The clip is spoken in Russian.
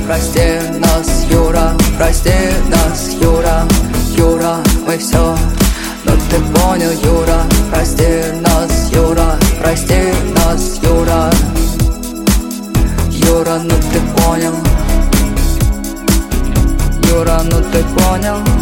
прости нас, Юра, прости нас, Юра, Юра, мы все. Но ты понял, Юра, прости нас, Юра, прости нас, Юра, Юра, ну ты понял, Юра, ну ты понял.